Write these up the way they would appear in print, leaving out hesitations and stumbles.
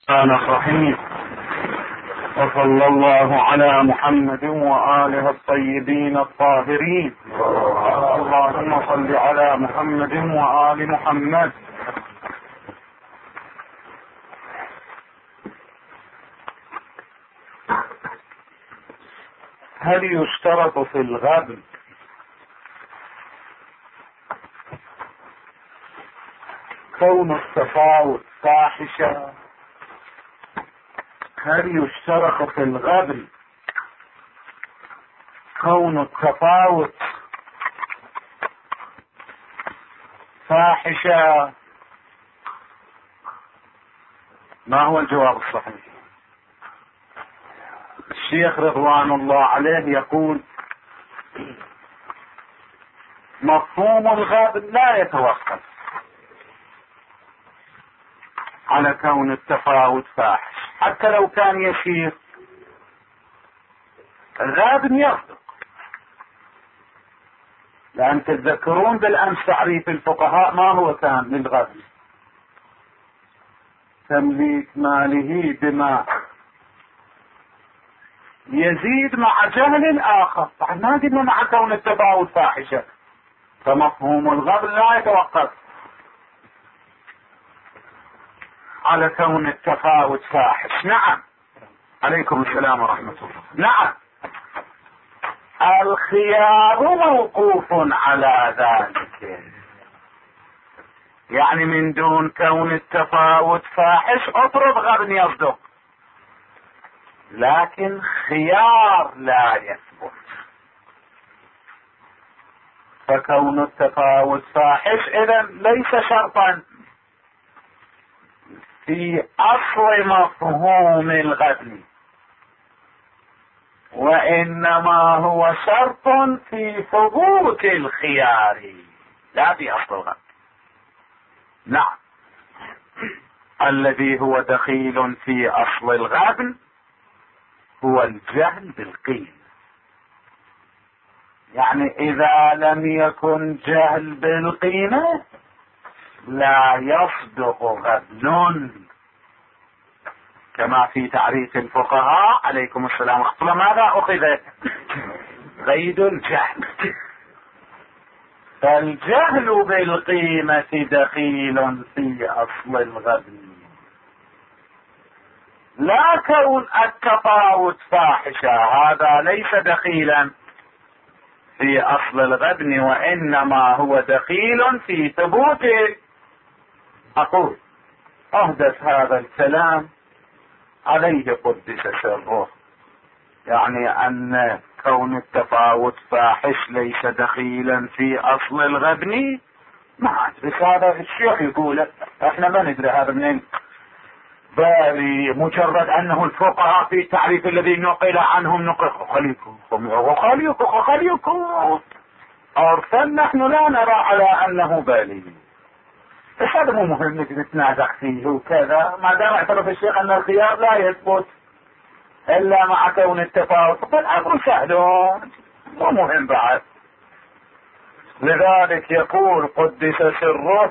الرحمن الرحيم. وصلى الله على محمد وآله الطيبين الطاهرين. اللهم صل على محمد وآل محمد. هل يشترط في الغبن كون التفاوت فاحشة؟ هل يشترط في الغبن كون التفاوت فاحشة؟ ما هو الجواب الصحيح؟ الشيخ رضوان الله عليه يقول: مفهوم الغبن لا يتوقف على كون التفاوت فاحش، حتى لو كان يسير. الغابن يصدق، لأن تتذكرون بالأمس تعريف الفقهاء ما هو كان للغبن: تمليك ماله بما يزيد مع جهل الآخر. بعد ما قلنا مع كون التفاوت فاحشة، فمفهوم الغبن لا يتوقف على كون التفاوت فاحش. نعم. عليكم السلام ورحمة الله. نعم، الخيار موقوف على ذلك، يعني من دون كون التفاوت فاحش اطرد غبن يصدق، لكن خيار لا يثبت. فكون التفاوت فاحش إذن ليس شرطا في أصل مفهوم الغبن، وإنما هو شرط في ثبوت الخيار لا في أصل الغبن. نعم، الذي هو دخيل في أصل الغبن هو الجهل بالقيمة. يعني إذا لم يكن جهل بالقيمة لا يصدق غبن، كما في تعريف الفقهاء عليكم السلام ورحمة الله ماذا أخذ؟ قيد الجهل. فالجهل بالقيمة دخيل في أصل الغبن، لا كون التفاوت فاحشة، هذا ليس دخيلا في أصل الغبن، وإنما هو دخيل في ثبوت. أقول أحدث هذا الكلام عليه قدس سره، يعني أن كون التفاوت فاحش ليس دخيلا في أصل الغبن. ما أدري، هذا الشيخ يقول، احنا ما ندري هذا منين، بالي مجرد أنه الفقهاء في التعريف الذي نقل عنهم نقل خليكم أرسل، نحن لا نرى على أنه بالي. بس هذا مو مهم نتنازع فيه وكذا، ما دام اعترف الشيخ أن الخيار لا يثبت إلا مع كون التفاوت، فالأمر سهل مو مهم بعد. لذلك يقول قدس سره: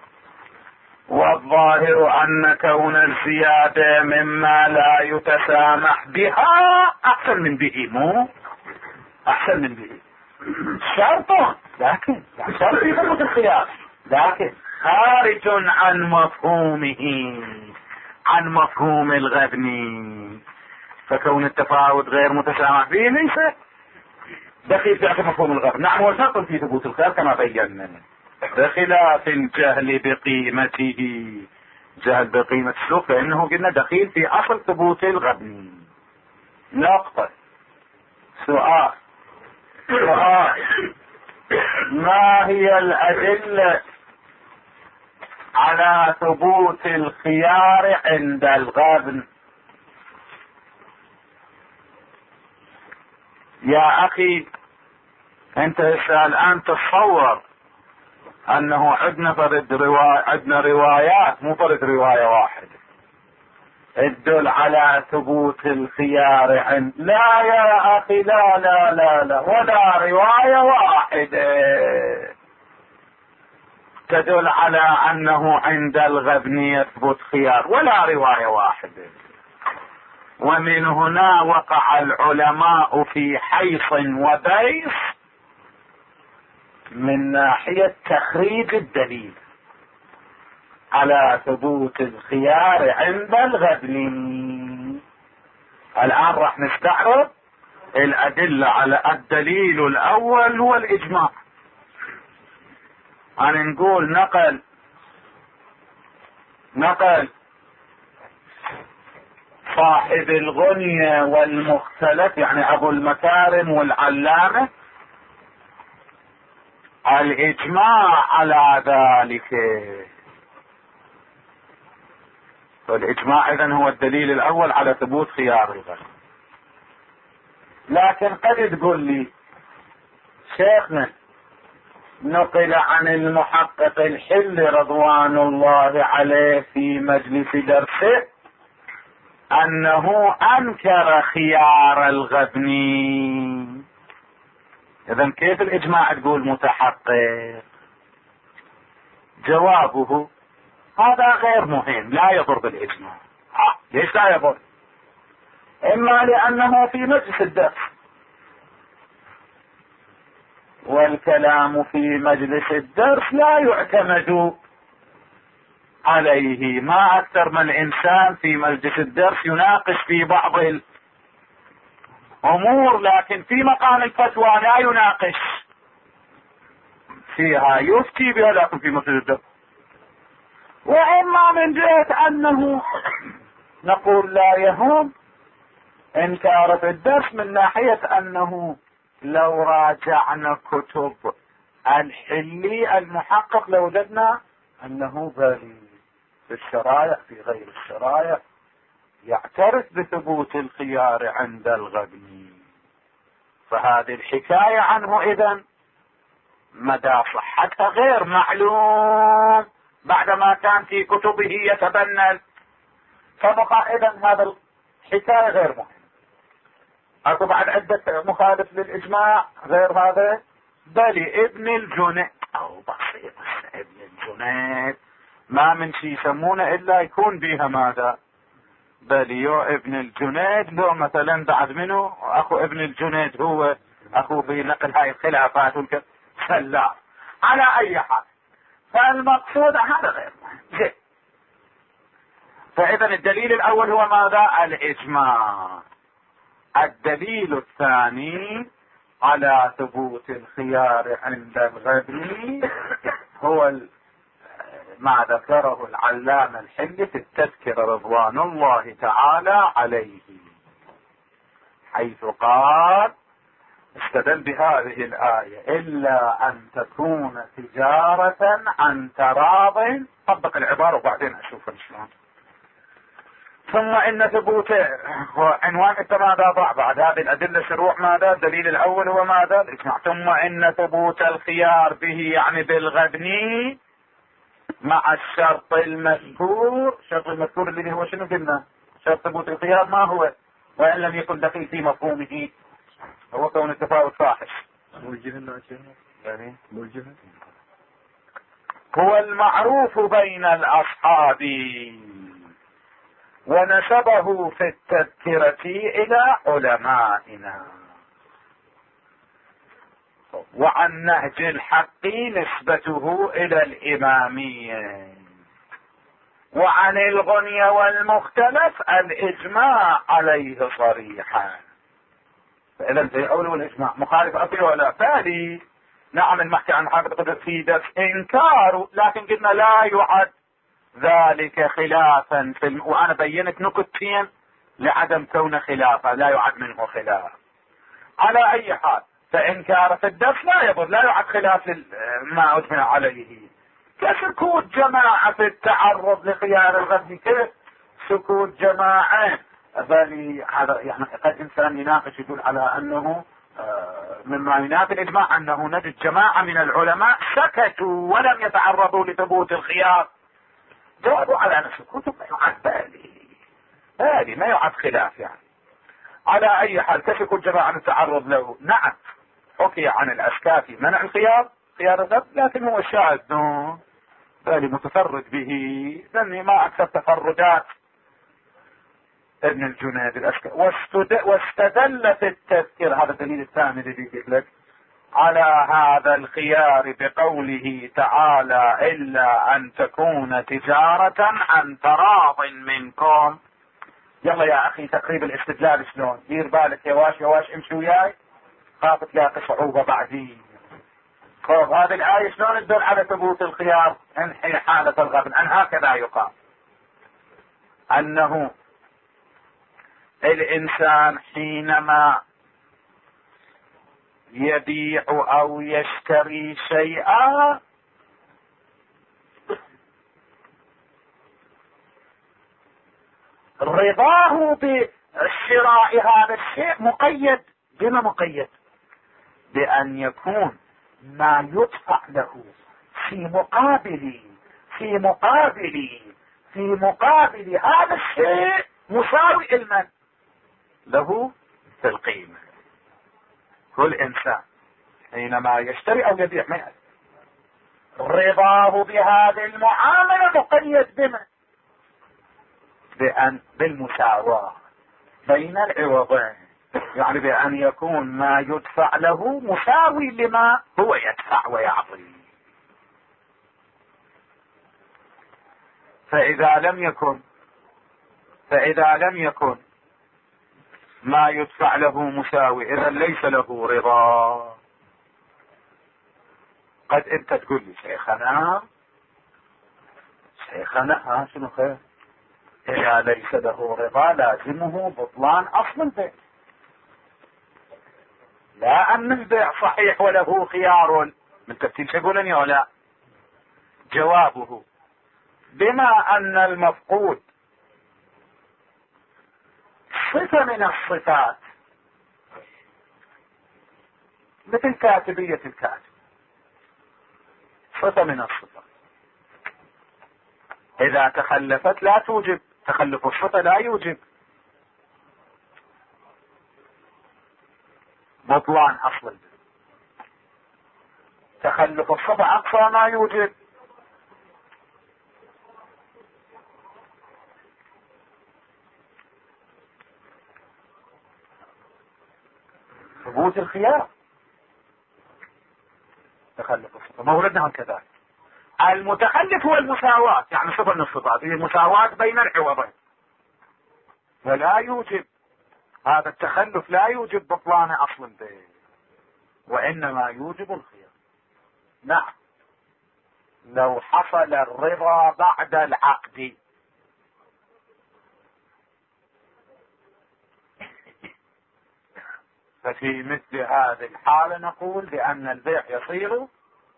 والظاهر أن كون الزيادة مما لا يتسامح بها أحسن من به، مو أحسن من به شرط، لكن شرط في ثبوت الخيار، لكن خارج عن مفهومه، عن مفهوم الغبن. فكون التفاوت غير متسامح به ليس دخيل في مفهوم الغبن. نعم، هو شرط في ثبوت الخيار كما بينا، بخلاف الجهل بقيمته. جهل بقيمة السوق فإنه قلنا دخيل في أصل ثبوت الغبن. نقطة. سؤال: ما هي الأدلة على ثبوت الخيار عند الغبن؟ يا أخي أنت الآن تصور أنه عندنا روايات، مو فرد رواية واحدة تدل على ثبوت الخيار عند. لا يا أخي، لا ولا رواية واحدة. تدل على أنه عند الغبن يثبت خيار، ولا رواية واحدة. ومن هنا وقع العلماء في حيص وبيص من ناحية تخريج الدليل على ثبوت الخيار عند الغبن. الآن راح نستعرض الأدلة على الدليل الأول هو الإجماع. أنا نقول نقل صاحب الغنية والمختلف، يعني أبو المكارم والعلامة، الإجماع على ذلك. والإجماع إذن هو الدليل الأول على ثبوت خيار الغني. لكن قد تقول لي شيخنا نقل عن المحقق الحل رضوان الله عليه في مجلس درسه أنه أنكر خيار الغبن. إذن كيف الإجماع تقول متحقق؟ جوابه هذا غير مهم، لا يضر بالإجماع. ليش لا يضر؟ إما لأنه في مجلس الدرس، والكلام في مجلس الدرس لا يعتمد عليه. ما أكثر من إنسان في مجلس الدرس يناقش في بعض الأمور، لكن في مقام الفتوى لا يناقش فيها، يفتي بها لكن في مجلس الدرس. وإما من جهة أنه نقول لا يهم إنكار في الدرس من ناحية أنه لو راجعنا كتب الحلي المحقق لوجدنا أنه بالي في الشرائع في غير الشرائع يعترف بثبوت الخيار عند الغبن. فهذه الحكاية عنه إذن مدى صحتها غير معلوم بعدما كان في كتبه يتبنى. فبقى إذن هذا الحكاية غير مهم. اكو بعد عدة مخالف للإجماع غير هذا. بل ابن الجنيد او بسيط، ابن الجنيد ما من شيء يسمونه الا يكون بيها ماذا؟ بل يو ابن الجنيد لو مثلا بعد منه اخو ابن الجنيد هو اخو بنقل هاي الخلافات فلا. على اي حال فالمقصود هذا غير مهم. فاذا الدليل الاول هو ماذا؟ الاجماع. الدليل الثاني على ثبوت الخيار عند الغبن هو ما ذكره العلامة الحلي في التذكرة رضوان الله تعالى عليه، حيث قال استدل بهذه الآية إلا أن تكون تجارة عن تراض. طبق العبارة وبعدين أشوف شلون. ثم إن ثبوت عنوان ماذا ضع بعد هذه الأدلة شروع ماذا؟ الدليل الأول هو ماذا؟ الإجماع. ثم إن ثبوت الخيار به يعني بالغبن مع الشرط المذكور. الشرط المذكور اللي هو شنو قلنا؟ شرط ثبوت الخيار ما هو؟ وإن لم يكن دقيق في مفهومه هو كون التفاوت فاحش. يعني هو المعروف بين الأصحاب ونسبه في التذكرة إلى علمائنا، وعن نهج الحق نسبته إلى الإمامية، وعن الغني والمختلف الإجماع عليه صريحا. فإذا في أول الإجماع مخالف أصلي ولا ثاني؟ نعم المحكي عن حقيقة في درس إنكار، لكن قلنا لا يعد ذلك خلافا وأنا بينت نكتين لعدم كون خلافا، لا يعد منه خلاف. على أي حال فإنكار في الدرس لا يضر، لا يعد خلاف ما أجمع عليه. كسكوت جماعة في التعرض لخيار الغبن، كيف سكوت جماعة؟ بل هذا يعني قد إنسان يناقش يقول على أنه مما ينافي الإجماع أنه نجد جماعة من العلماء سكتوا ولم يتعرضوا لثبوت الخيار. جوابوا على أن سكوتهم ما يعد بالي ما يعد خلاف يعني. على أي حال كسكوت جماعة التعرض له. نعم حكي عن الأشكافي منع الخيار، خيار الغبن، لكن هو شاذ بالي متفرد به، لاني ما اكثر تفردات ابن الجنيد الأشكر. واستدل في التذكير، هذا الدليل الثاني الذي قلت لك على هذا الخيار بقوله تعالى إلا أن تكون تجارة عن تراض منكم. يلا يا أخي تقريب الاستدلال شلون؟ دير بالك يا واش امشي وياي، خاف تلاقي صعوبة بعدين. طيب هذه الآية شلون تدل على ثبوت الخيار؟ انحي حالة الغبن. أن هكذا يقال أنه الإنسان حينما يبيع أو يشتري شيئا رضاه بالشراء هذا الشيء مقيد بما مقيد؟ بأن يكون ما يدفع له في مقابل هذا الشيء مساوي لمن له في القيمة. كل إنسان حينما يشتري أو يبيع رضاه بهذه المعاملة مقيد بما بالمساواة بين العوضين، يعني بأن يكون ما يدفع له مساوي لما هو يدفع ويعطي. فإذا لم يكن ما يدفع له مساوي، إذا ليس له رضا. قد انت تقول لي شيخنا شنو خير؟ إذا ليس له رضا لازمه بطلان أصل البيع، لا أن البيع صحيح وله خيار. من تفتيش يقولني ولا؟ جوابه بما أن المفقود صفة من الصفات مثل كاتبية الكاتب، صفة من الصفات إذا تخلفت لا توجب، تخلف الصفة لا يوجب بطلان أصل البيع. تخلف الصفة أقصى ما يوجب ثبوت الخيار. تخلف الصفة موردنا كذلك. المتخلف هو المساواة، يعني صفة من الصفات هي المساواة بين العوضين، ولا يوجب هذا التخلف لا يوجب بطلان أصل البيع، وإنما يوجب الخيار. نعم لو حصل الرضا بعد العقد ففي مثل هذه الحالة نقول بأن البيع يصير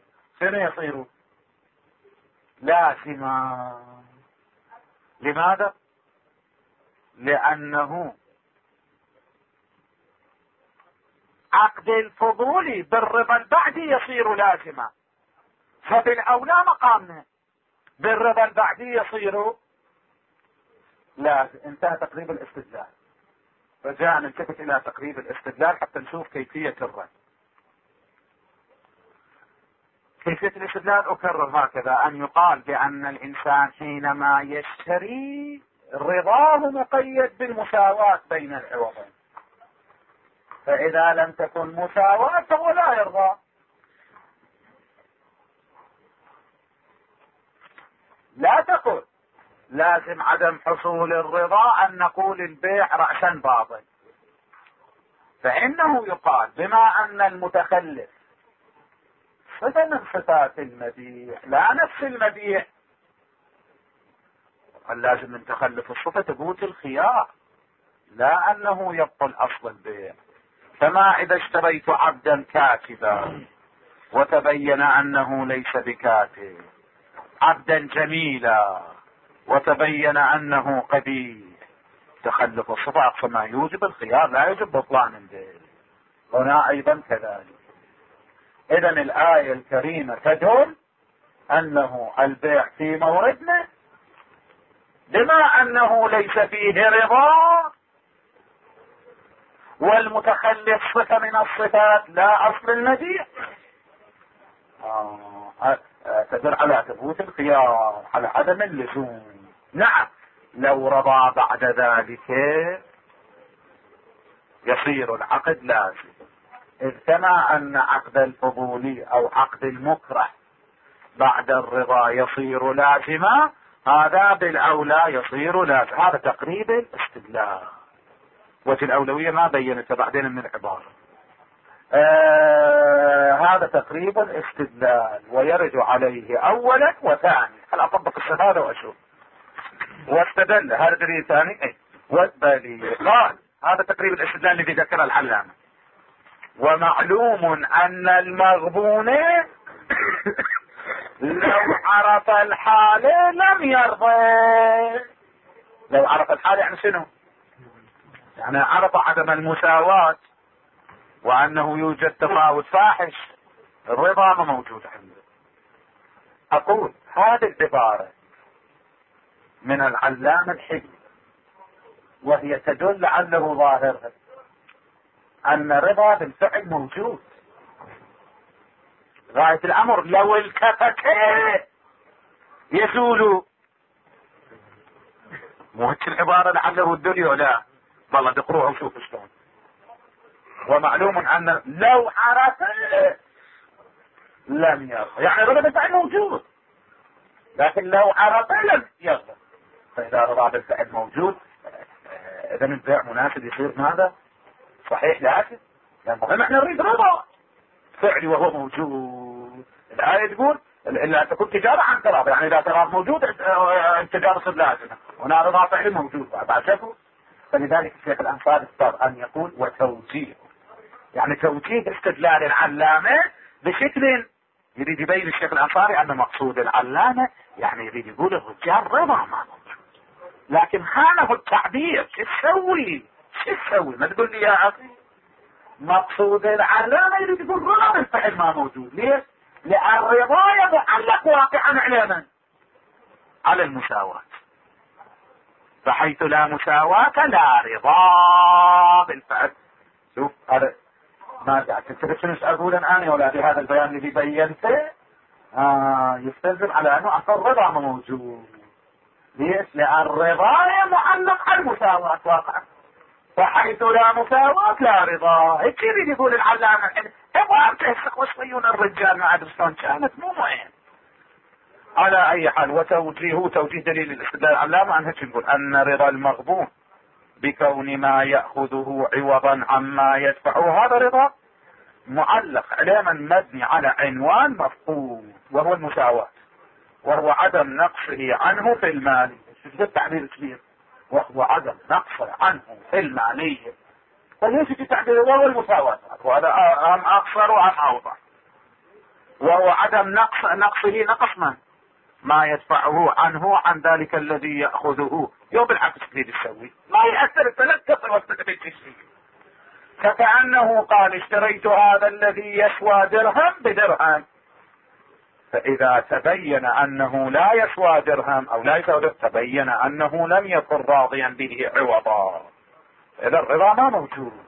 لازما. لماذا؟ لأنه عقد الفضول بالرضا البعدي يصير لازما، فبالأولى مقامنا بالرضا البعدي يصير لازم. انتهى تقريب الاستدلال، رجاء نلتفت إلى تقريب الاستدلال حتى نشوف كيفية الرد. كيفية الاستدلال أكرر هكذا: أن يقال بأن الإنسان حينما يشتري رضاه مقيد بالمساواة بين العوضين، فإذا لم تكن مساواة فهو لا يرضى. لا تقول لازم عدم حصول الرضا أن نقول البيع رأسا باطل، فإنه يقال بما أن المتخلف صفة من صفات المبيع لا نفس المبيع، قال لازم من تخلف الصفة ثبوت الخيار، لا أنه يبطل أصل البيع. فما إذا اشتريت عبدا كاتبا وتبين أنه ليس بكاتب، عبدا جميلا وتبين أنه قبيح، تخلف الصفة أقصى ما يوجب الخيار لا يوجب بطلان البيع. هنا أيضا كذلك. إذن الآية الكريمة تدل أنه البيع في موردنا بما أنه ليس فيه رضا، والمتخلف صفة من الصفات لا أصل المبيع. تدل على ثبوت الخيار، على عدم اللزوم. نعم، لو رضى بعد ذلك يصير العقد لازم، إذ كما أن عقد الفضولي أو عقد المكره بعد الرضا يصير لازما، هذا بالأولى يصير لازم. هذا تقريب الاستدلال. وجه الأولوية ما بينته بعدين من العبارة. هذا تقريب الاستدلال ويرد عليه أولا وثاني. هل أطبق الشهادة وأشوف واستدل هذا دليل ثاني والدليل قال هذا تقريب الاستدلال الذي ذكر العلامة. ومعلوم أن المغبون لو عرف الحال لم يرضى. لو عرف الحال يعني شنو؟ يعني عرف عدم المساواة وأنه يوجد تفاوت فاحش، الرضا ما موجود عنده. أقول هذه العبارة من العلامة الحكمي، وهي تدل لعله ظاهرها أن الرضا بالفعل موجود. غاية الأمر لو التفت يزول. مو هيك العبارة لعله الدنيا ولا والله تقروها وشوف شلون. ومعلوم أن لو عرف لم يرضى، يعني الرضا بالفعل موجود، لكن لو عرف لم يرضى. فإذا رضا بالفعل موجود إذا البيع مناسب يصير ماذا؟ صحيح. لكن المهم احنا نريد رضا فعلي وهو موجود. الآية تقول إلا تكون تجارة عن تراض، يعني إذا تراض موجود التجارة صار لازمة، هنا رضا فعلي موجود بعد شافوا. فلذلك الشيخ الأنصاري اختار أن يقول وتوجيه، يعني توجيه استدلال العلامة بشكل يريد يبين الشيخ الأنصاري أن مقصود العلامة يعني يريد يقول الرجال رضا ما موجود، لكن خانه التعبير. شو تسوي؟ ما تقول لي يا أخي مقصود العلامة يريد يقول رضا الفعل ما موجود. ليش؟ لأن الرضا يتعلق واقعا على من؟ على المساواة. فحيث لا مساواة لا رضا بالفعل. شوف هذا ما قاعد تنتبه شنو اقول الان يا اولادي. هذا البيان الذي بينته يستلزم على انه اصل الرضا موجود. ليش؟ لان الرضا معلق على المساواة واقعا، فحيث لا مساواة لا رضا. هيك يريد يقول العلامة الحين. تبغى تهسق وصيون الرجال ما ادري شلون كانت مو مهم. على اي حال توجيه دليل الاستدلال العلامة عن هيك نقول ان رضا المغبون بكون ما يأخذه عوضا عما يدفعه هذا رضا معلق علما مبني على عنوان مفقود وهو المساواة، وهو عدم نقصه عنه في المال. شوف التعبير كبير، وهو عدم نقصه عنه في المالية. فليش التعبير وهو المساواة؟ وهذا أم أقصر وأم أوضح. وهو عدم نقصه نقص من؟ ما يدفعه عنه عن ذلك الذي يأخذه. يوم بالعكس تريد تسوي ما يأثر التلقى واستقبلت الشيء. فكأنه قال اشتريت هذا الذي يسوى درهم بدرهم، فإذا تبين أنه لا يسوى درهم أو لا يسوى درهم تبين أنه لم يكن راضيا به عوضا، إذا الرضا ما موجود.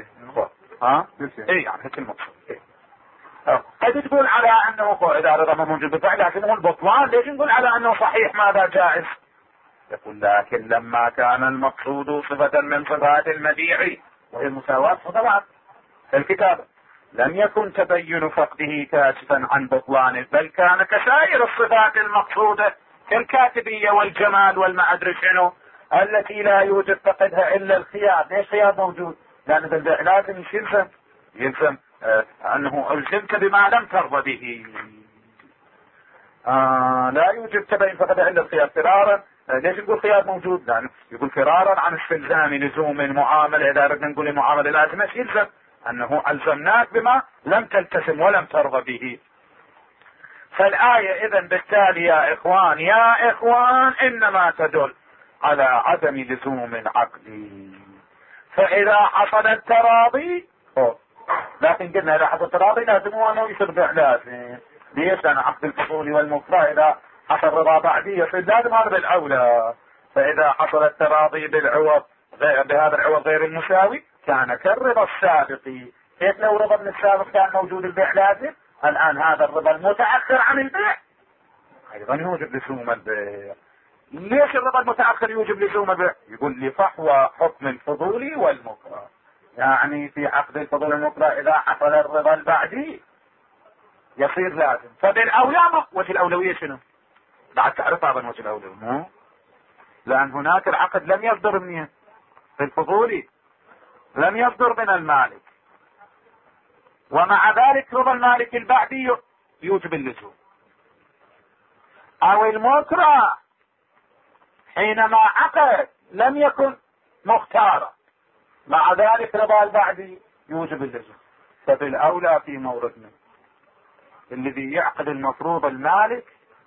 اي يعني هيك المقصود. قد تقول على انه اذا رضا ما موجود بالفعل لكنه البطلان. ليش نقول على انه صحيح ماذا جائز؟ يقول لكن لما كان المقصود صفة من صفات المبيع وهي المساواة طبعا في الكتابة، لم يكن تبين فقده كاشفا عن بطلانه، بل كان كسائر الصفات المقصودة كالكاتبية والجمال والما ادري شنو التي لا يوجد فقدها الا الخيار. ليش خيار موجود؟ لان بالبيع لازم يلزم انه الزمك بما لم ترضى به. لا يوجد تبين فقدها الا الخيار فرارا. ليش نقول خيار موجود؟ لانه يقول فرارا عن استلزام لزوم المعاملة. اذا اردنا نقول المعاملة لازمة يلزم انه الزمناك بما لم تلتزم ولم ترضى به. فالآية اذن بالتالي يا اخوان انما تدل على عدم لزوم العقد. فاذا حصل التراضي لكن قلنا اذا حصل التراضي لازم هو انه يصير بيع لازم. ليش؟ لان عقد الفصول والمكره اذا حصل رضا بعدي يصير لازم هذا بالاولى. فاذا حصل التراضي بالعوض بهذا العوض غير المساوي كان كالرضا السابق. كيف لو رضا من السابق كان موجود البيع لازم الآن هذا الربا المتأخر عن البيع أيضا يوجب لزوم البيع. ليش الربا المتأخر يوجب لزوم البيع؟ يقول لي فحوى حكم الفضول والمكره، يعني في عقد الفضول والمكره إذا حصل الربا البعدي يصير لازم، فبالأولى وجه الأولوية شنو؟ بعد تعرف هذا وجه الأولوية مو؟ لأن هناك العقد لم يصدر منه في الفضولي، لم يصدر من المالك، ومع ذلك ربا المالك البعدي يوجب اللزوم. او المكره حينما عقد لم يكن مختارا، مع ذلك ربا البعدي يوجب اللزوم. فبالاولى في موردنا الذي يعقد المفروض المالك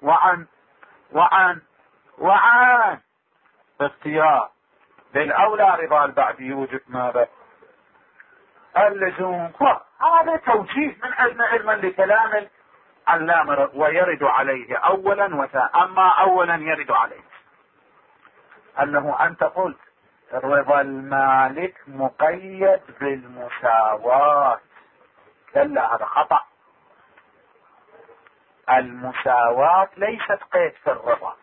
وعن اختيار، بالاولى ربا البعدي يوجب ماذا؟ اللزوم. هذا توجيه من علما لكلام العلامة، ويرد عليه اولا وثانيا. اما اولا يرد عليه انه انت قلت رضا المالك مقيد بالمساواة. لا، هذا خطأ. المساواة ليست قيد في الرضا،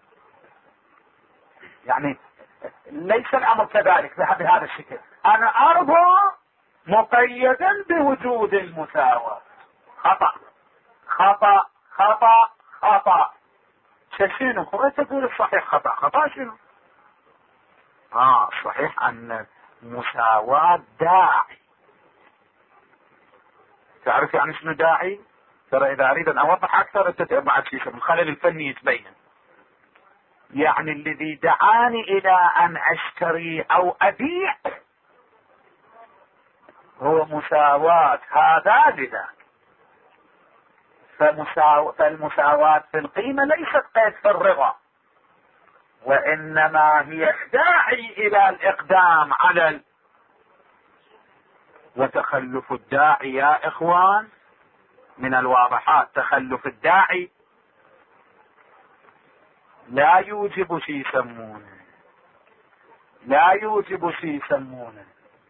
يعني ليس الامر كذلك بهذا الشكل. انا ارضى مقيدا بوجود المساواة. خطأ خطأ خطأ خطأ. شنو هو تقول الصحيح؟ خطأ شنو؟ صحيح ان مساواة داعي. تعرف يعني شنو داعي؟ ترى اذا اريد ان اوضح اكثر بعد شيء الخلل الفني يتبين. يعني الذي دعاني الى ان اشتري او ابيع هو مساواة هذا لذاك. فالمساواة في القيمة ليست قيد في الرضا، وانما هي داعي الى الاقدام على وتخلف الداعي يا اخوان من الواضحات. تخلف الداعي لا يوجب شيء يسمونه، لا يوجب شيء يسمونه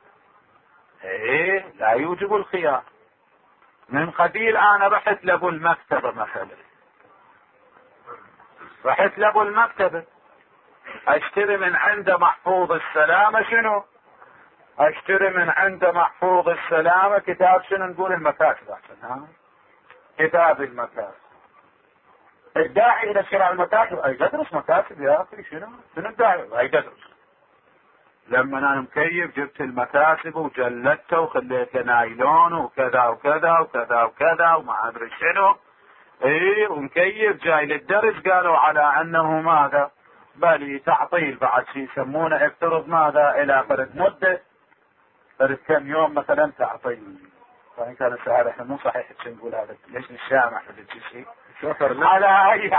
لا يوجب الخيار. من قبيل انا رحت لابو المكتبة مثلا، رحت لابو المكتبة اشتري من عنده محفوظ السلامة. شنو اشتري من عنده محفوظ السلامة؟ كتاب شنو نقول؟ المكاسب احسن. كتاب المكاسب. الداعي الى شراء المكاسب اي تدرس مكاسب يا اخي. شنو الداعي؟ اي تدرس. لما انا مكيف جبت المكاسب وجلدته وخليته نايلون وكذا وكذا وكذا وكذا وما ادري شنو، ومكيف جاي للدرس قالوا على انه ماذا؟ بل تعطيل بعد شيء يسمونه افترض ماذا الى فرد مدة، فرد كم يوم مثلا تعطيل. فإن كان السؤال احنا مو صحيح نقول هذا، ليش الشامع في شيء على اي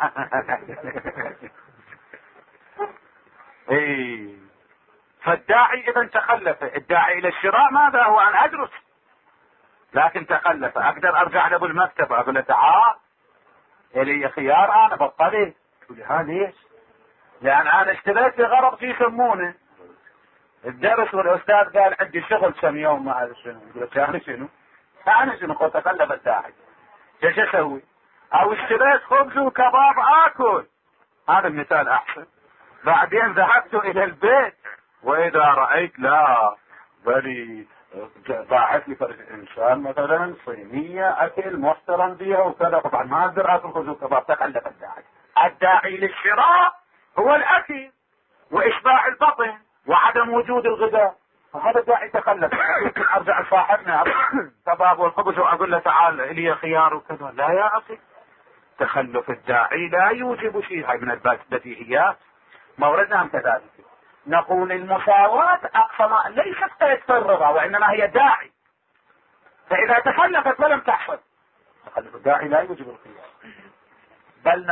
فالداعي اذا تخلف. الداعي الى الشراء ماذا هو؟ ان ادرس، لكن تخلف. اقدر ارجع له بالمكتبه اقول له تعال الي خيار انا بطلت. تقول لي ها ليش؟ لان انا اشتريت لغرض في يسمونه الدرس، والاستاذ قال عندي شغل كم يوم ما ادري شنو. يقول لك انا شنو قلت تخلف الداعي. ايش اسوي؟ او اشتريت خبز وكباب اكل، هذا المثال احسن. بعدين ذهبت الى البيت واذا رايت لا بل باعت لي فرد انسان مثلا صينيه اكل محترم بها وكذا، طبعا ما اقدر اكل خبز وكباب. تخلف الداعي. الداعي للشراء هو الاكل واشباع البطن وعدم وجود الغذاء، فهذا الداعي تخلف. ارجع لصاحبنا كباب والخبز واقول له تعال الي خيار وكذا. لا يا اخي، تخلف الداعي لا يوجب شيء. هاي من البديهيات. موردنا كذلك. نقول المساواة اقصى ليست قيد في الرضا، وانما هي داعي. فاذا تخلفت ولم تحصل، تخلف الداعي لا يوجب الخيار. بل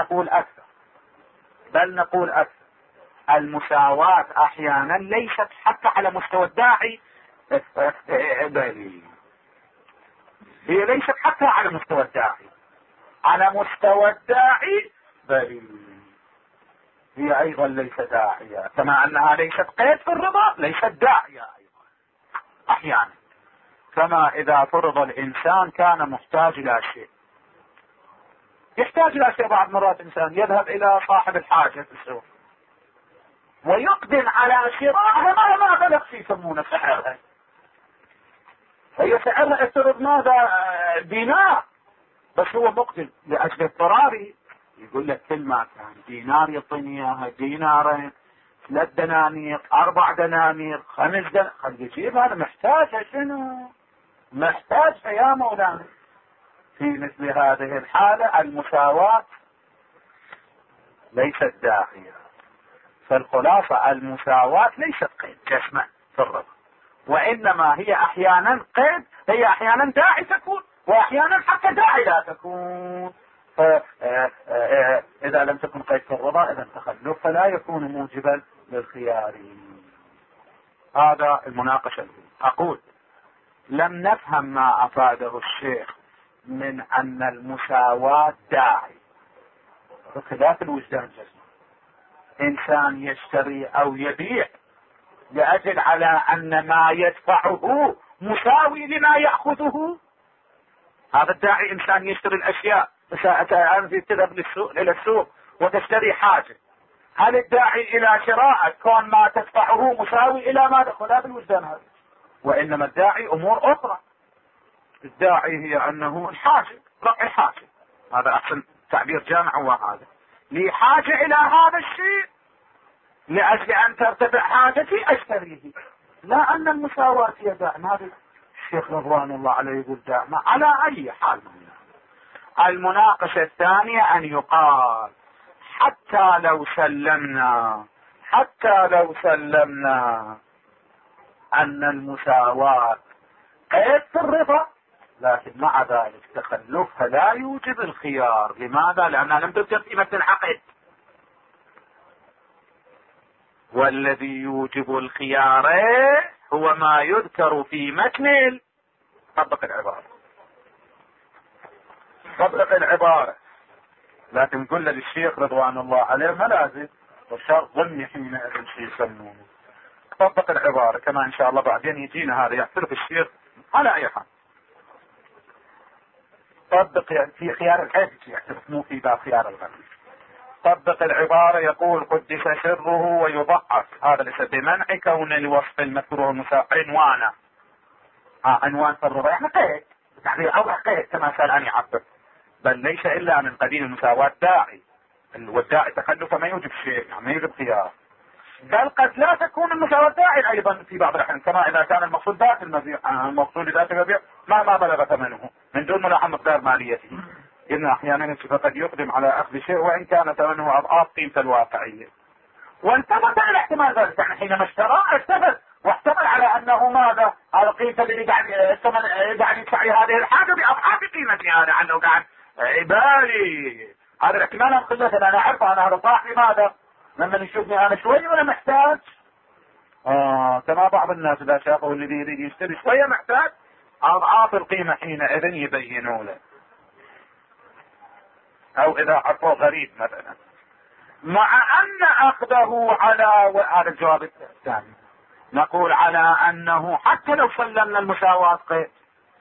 نقول اكثر، المساواة احيانا ليست حتى على مستوى الداعي. هي ليست حتى على مستوى الداعي. على مستوى الداعي بل هي ايضا ليست داعية، كما انها ليست قيد في الرضا ليست داعية ايضا احيانا. كما إذا فرض الإنسان كان محتاج إلى شيء، يحتاج إلى شيء بعض مرات إنسان يذهب إلى صاحب الحاجة في السوق ويقدم على شرائها ما بلغ في يسمونه سعرها، هي سعرها افترض ماذا دينار، بس هو مقدم لأجل اضطراري يقول لك كل ما كان دينار يعطيني اياها، دينارين، 3 دنانير، 4 دنانير، 5 دنانير، خلي يجيب. هذا محتاج شنو؟ محتاج يا مولانا. في مثل هذه الحالة المساواة ليست داعية. فالخلاصة المساواة ليست قيد جسما في الرضا، وإنما هي أحيانا قيد، هي أحيانا داعي تكون، وأحيانا حتى داعي لا تكون. إذا لم تكن قيد في الرضا إذا التخلف فلا يكون موجبا للخيار. هذا المناقشة. أقول لم نفهم ما أفاده الشيخ من أن المساواة داعي بخلاف الوجدان الجسمي. إنسان يشتري أو يبيع لأجل على أن ما يدفعه مساوي لما يأخذه، هذا الداعي. إنسان يشتري الأشياء، تذهب إلى السوق وتشتري حاجة، هل الداعي إلى شرائك كون ما تدفعه مساوي إلى ما دخل بالوجدان هذا؟ وإنما الداعي أمور أخرى. الداعي هي أنه الحاجة، رفع الحاجة، هذا أحسن تعبير جامع. هو هذا لي حاجة إلى هذا الشيء لأجل أن ترتفع حاجتي أشتريه، لا أن المساواة هي داعم. هذا الشيخ رضوان الله عليه يقول داعم على أي حال. المناقشة الثانية أن يقال حتى لو سلمنا أن المساواة قيد في الرضا، لكن مع ذلك تخلفها لا يوجب الخيار. لماذا؟ لأنها لم تذكر في متن العقد، والذي يوجب الخيار هو ما يذكر في متن. طبق العبارة، لكن قل للشيخ رضوان الله عليه ملازم وشرط ضمني حينئذ شيء يسمونه. طبق العبارة كما إن شاء الله بعدين يجينا هذا يعترف الشيخ على أي حال. طبق يعني في خيار الحج يعترف، مو في باب خيار الغني. طبق العبارة، يقول قدس سره ويضعف، هذا ليس بمنع كون الوصف المذكور عنوانا. عنوان في الرضا يعني قيد، يعني أو قيد كما سأل أن يعبر، بل ليس إلا من قبيل المساواة داعي، والداعي تخلف ما يوجب شيء، يعني ما يوجب خيار. بل قد لا تكون المساواة داعي أيضا في بعض الأحيان، كما إذا كان المقصود ذات المبيع، المقصود ذات المبيع ما بلغ ثمنه من دون ملاحظة مقدار ماليته، إن أحيانا قد يقدم على أخذ شيء وإن كان ثمنه أضعاف قيمته الواقعية. وانتبه على احتمال ذلك، يعني حينما اشترى احتمل واحتمل على أنه ماذا على قيمته اللي قاعد الثمن قاعد يدفع هذه الحاجة بأضعاف قيمتها، لأنه قاعد بالي هذا الاحتمال. أنا خلته أنا أعرفه، أنا هذا صاحبي ماذا لما يشوفني أنا شوي ولا محتاج. كما بعض الناس إذا شافوا الذي يريد يشتري شوية محتاج، أضعاف القيمة حينئذ يبينوا له. أو إذا عرفوا غريب مثلا، مع أن أخذه على هذا الجواب الثاني، نقول على أنه حتى لو سلمنا المساواة قيد،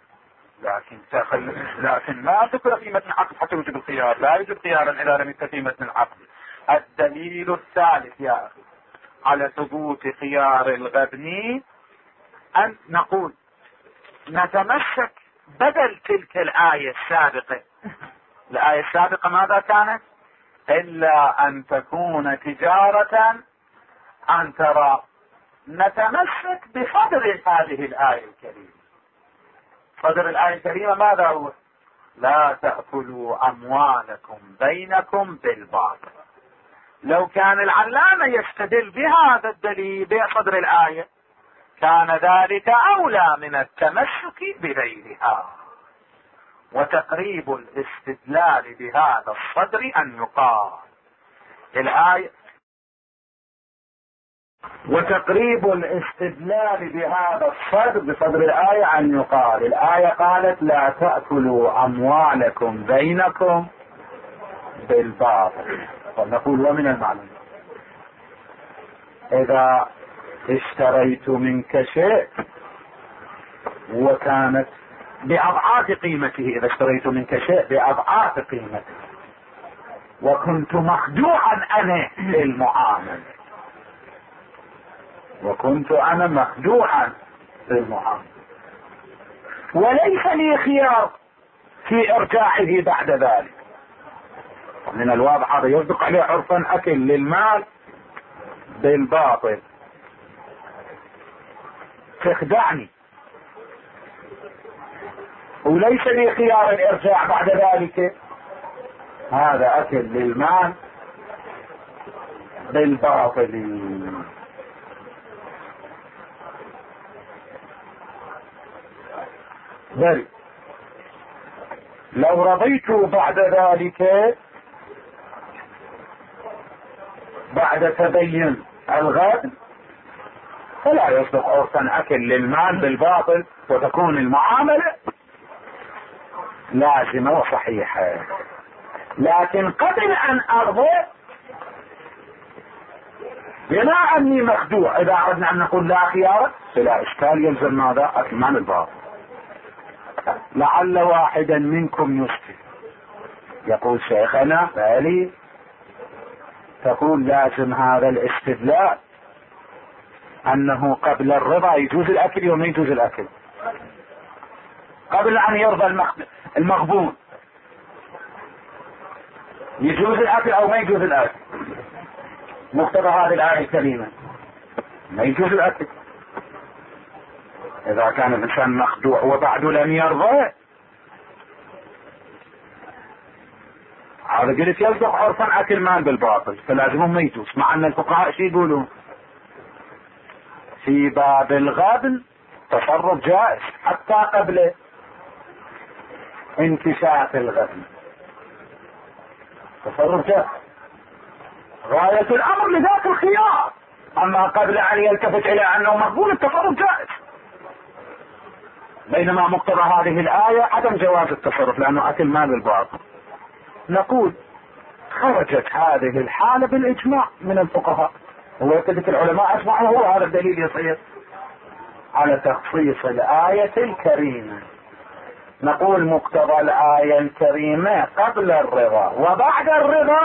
لكن ما ذكر في متن العقد حتى يوجب الخيار، لا يوجب خيارا إذا لم يكن في متن العقد. الدليل الثالث يا أخي على ثبوت خيار الغبن أن نقول نتمسك بدل تلك الآية السابقة. الآية السابقة ماذا كانت؟ إلا أن تكون تجارة عن تراض. نتمسك بصدر هذه الآية الكريمة. صدر الآية الكريمة ماذا هو؟ لا تأكلوا أموالكم بينكم بالباطل. لو كان العلامة يستدل بهذا الدليل بصدر الآية كان ذلك أولى من التمسك بغيرها. وتقريب الاستدلال بهذا الصدر أن يقال الآية، وتقريب الاستدلال بهذا الصدر بصدر الآية أن يقال الآية قالت لا تأكلوا أموالكم بينكم بالباطل. فنقول ومن المعلوم إذا اشتريت منك شيء وكانت بأضعاف قيمته، إذا اشتريت منك شيء بأضعاف قيمته، وكنت مخدوعا أنا للمعاملة، وكنت أنا مخدوعا للمعاملة، وليس لي خيار في إرجاعه بعد ذلك. من الواضح هذا يصدق عليه عرفا أكل للمال بالباطل، تخدعني وليس لي خيار الإرجاع بعد ذلك، هذا أكل للمال بالباطل. بل لو رضيت بعد ذلك بعد تبين الغد فلا يصدق عرفا أكل للمال بالباطل، وتكون المعاملة لازمة وصحيحة. لكن قبل أن أرضى بما أني مخدوع، إذا أردنا أن نقول لا خيار فلا إشكال، يلزم ماذا؟ أكل مال الباطل. لعل واحدا منكم يشكي يقول شيخنا بالي تقول لازم هذا الاستدلال أنه قبل الرضا يجوز الأكل وما يجوز الأكل، قبل أن يرضى المغبون يجوز الأكل أو ما يجوز الأكل. مقتضى هذه الآية الكريمة ما يجوز الأكل إذا كان الإنسان مخدوع وبعد لم يرضى. هذا قلت يصدق عرفا أكل مال بالباطل، فلازم ما يجوز، مع أن الفقهاء شي يقولون في باب الغبن تصرف جائز حتى قبل انكشاف الغبن، تصرف جائز غاية الأمر لذاك الخيار، أما قبل أن يلتفت إلى أنه مقبول التصرف جائز. بينما مقتضى هذه الآية عدم جواز التصرف لأنه أكل مال الباطل. نقول خرجت هذه الحالة بالإجماع من الفقهاء، ويقول العلماء أجمعوا، هو هذا الدليل يصير على تخصيص الآية الكريمة. نقول مقتضى الآية الكريمة قبل الرضا وبعد الرضا،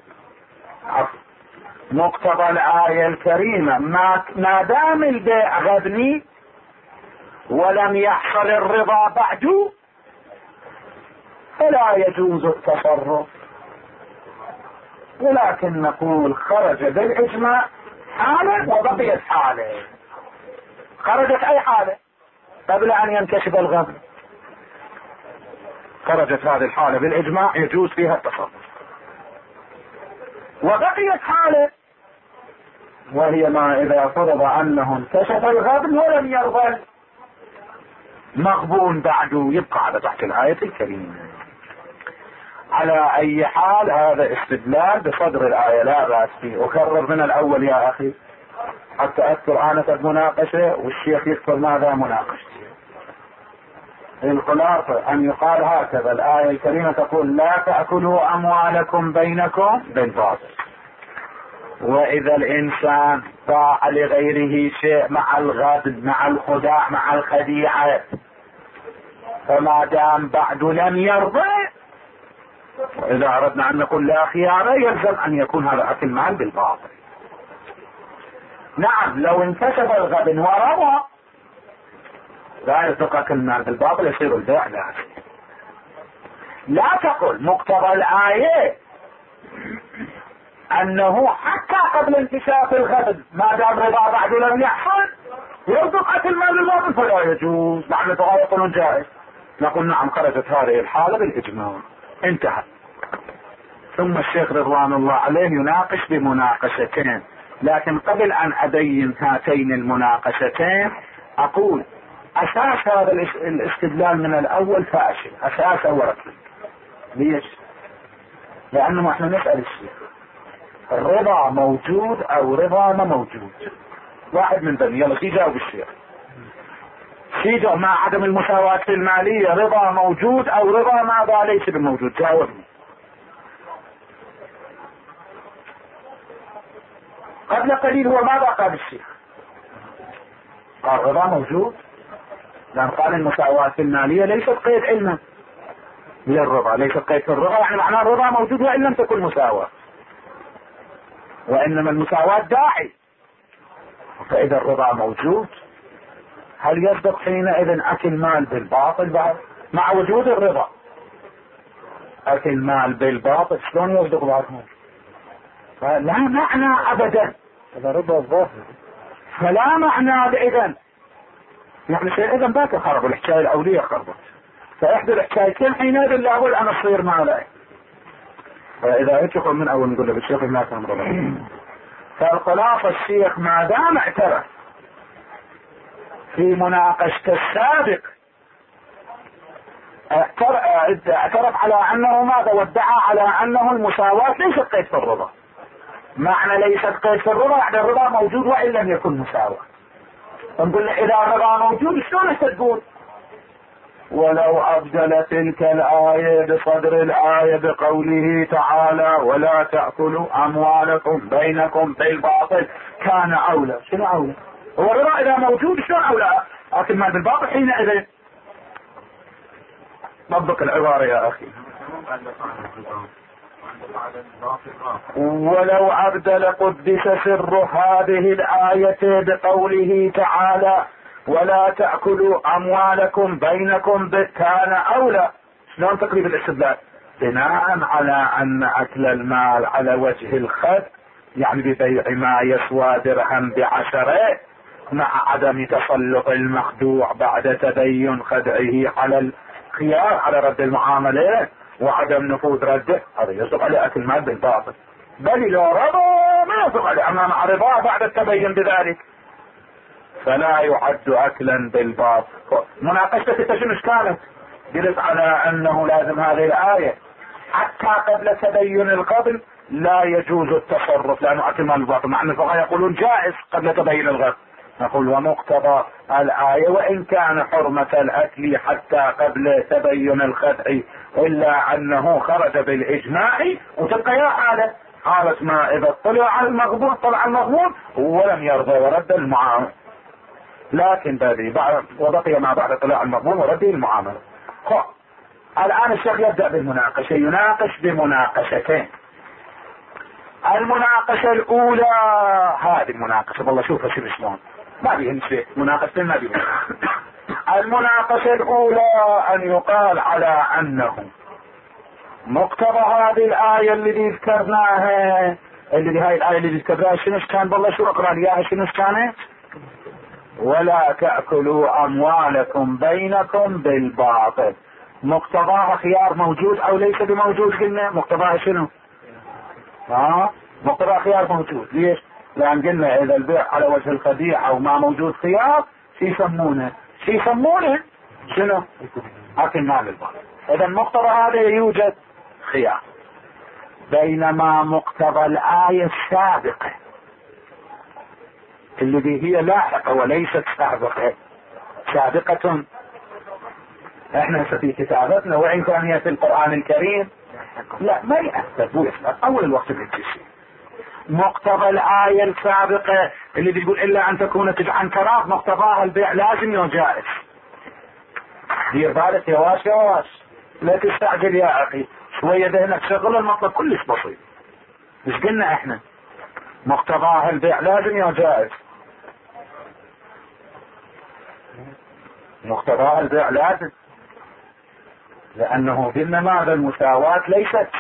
مقتضى الآية الكريمة ما دام البيع غبني ولم يحصل الرضا بعد فلا يجوز التصرف. ولكن نقول خرج بالإجماع حالة وبقيت حالة. خرجت أي حالة؟ قبل أن ينكشف الغبن خرجت هذه الحالة بالإجماع يجوز فيها التصرف. وبقيت حالة وهي ما إذا فرض أنه انكشف الغبن ولم يرضى مغبون بعده، يبقى على تحت الآية الكريمة. على أي حال هذا استدلال بصدر الآية لا بأس فيه. أكرر من الأول يا أخي حتى أذكر آنة المناقشة والشيخ يذكر ماذا مناقشة. الخلاصة أن يقال هكذا: الآية الكريمة تقول لا تأكلوا أموالكم بينكم بالباطل، وإذا الإنسان باع لغيره شيء مع الغبن مع الخداع مع الخديعة فما دام بعد لم يرضى، وإذا أردنا أن نقول لا خيار يلزم أن يكون هذا أكل مال بالباطل. نعم لو انكشف الغبن ورضى لا يصدق أكل مال بالباطل، يصير البيع لازم. لا تقل مقتضى الآية أنه حتى قبل انكشاف الغبن ما دام رضا بعد لم يحصل يصدق أكل مال بالباطل فلا يجوز. نحن يقولون جائز. نقول نعم خرجت هذه الحالة بالإجماع، انتهى. ثم الشيخ رضوان الله عليه يناقش بمناقشتين، لكن قبل أن أبين هاتين المناقشتين أقول أساس هذا الاستدلال من الأول فاشل، أساسه ورقي. ليش؟ لأنه احنا نسأل الشيخ الرضا موجود أو رضا ما موجود؟ واحد من ذني يلا سيجاوب الشيخ، سيجاوب مع عدم المساواة في المالية رضا موجود أو رضا ماذا ليس بموجود؟ جاوبني. قبل قليل هو ماذا قال الشيخ؟ قال رضا موجود. لأن قال المساواة المالية ليست قيد علما للرضا، ليست قيد في الرضا، يعني معناه الرضا موجود وإن لم تكن مساواة، وإنما المساواة داعي. فإذا الرضا موجود هل يصدق حينئذ أكل مال بالباطل بعد مع وجود الرضا؟ أكل مال بالباطل شلون يصدق بعدهم؟ فلا معنى أبدا، هذا رضا الظاهر، فلا معنى إذن. يعني شيء إذن ذاك خرب الحكاية الأولية خربت، فإحدى الحكايتين حينئذ لابد أن أصير ماله. فإذا يدخل من أول نقول له بالشيخ ما كان رضا. فالخلاصة الشيخ ما دام اعترف في مناقشة السابق، اعترف على أنه ماذا؟ وادعى على أنه المساواة ليست قيد في الرضا. معنى ليست قيد في الرضا يعني الرضا موجود وإن لم يكن مساواة. فنقول له إذا الرضا موجود شلون تقول ولو أبدل تلك الآية بصدر الآية بقوله تعالى ولا تأكلوا أموالكم بينكم بالباطل كان أولى؟ شنو أولى؟ هو الرضا إذا موجود شلون أولى أكل مال بالباطل حينئذ؟ طبق العبارة يا أخي. ولو أبدل قدس سر هذه الآية بقوله تعالى ولا تأكلوا أموالكم بينكم كان أولى. شلون تقريب الاستدلال؟ بناء على أن أكل المال على وجه الخد يعني ببيع ما يسوى درهم ب10 مع عدم تسلط المخدوع بعد تبين خدعه على الخيار على رد المعاملة وعدم نفوذ رده، هذا يصدق عليه أكل مال بالباطل. بل لو رضى ما يصدق عليه أمام رضاه بعد التبين بذلك، فلا يعد أكلا بالباطل. مناقشتك شنو كانت؟ قلت على أنه لازم هذه الآية حتى قبل تبين القبل لا يجوز التصرف لأنه أكل مال بالباطل، مع أن الفقهاء يقولون جائز قبل تبين الغد. نقول ومقتضى الآية وإن كان حرمة الأكل حتى قبل تبين الخدع إلا أنه خرج بالإجماع، وتبقى يا حالة ما إذا طلع المغبون ولم يرضى ورد المعامل، لكن وبقي ما بعد طلع المغبون ورد المعاملة. الآن الشيخ يبدأ بالمناقشة، يناقش بمناقشتين. المناقشة الأولى هذه المناقشة والله شوفها شلون ما بيهم شيء مناقشتين ما بيهم. المناقشة الأولى أن يقال على أنه مقتضى هذه الآية اللي ذكرناها، هاي الآية اللي ذكرناها شنو كان؟ والله شو أقرأ لي شنو كانت؟ ولا تأكلوا أموالكم بينكم بالباطل. مقتضاها خيار موجود أو ليس بموجود؟ قلنا مقتضاها شنو؟ مقتضاها خيار موجود. ليش؟ لأن قلنا إذا البيع على وجه الخديعة أو ما موجود خيار يسمونه شنو؟ أكل مال بالباطل. إذا مقتضى هذا يوجد خيار، بينما مقتضى الآية السابقة التي هي لاحقة وليست سابقة احنا في كتابتنا وإن كان هي في القرآن الكريم لا ما يأثر أول الوقت بالجسم. مقتضى الآية السابقة اللي بيقول إلا أن تكون عن كراف مقتضاها البيع لازم وجائز. دير بالك يا واش لا تستعجل يا أخي شوية ذهنك شغل، المطلب كلش بسيط. مش قلنا احنا مقتضاها البيع لازم وجائز؟ مقتضاها البيع لازم لأنه قلنا ماذا؟ المساواة ليست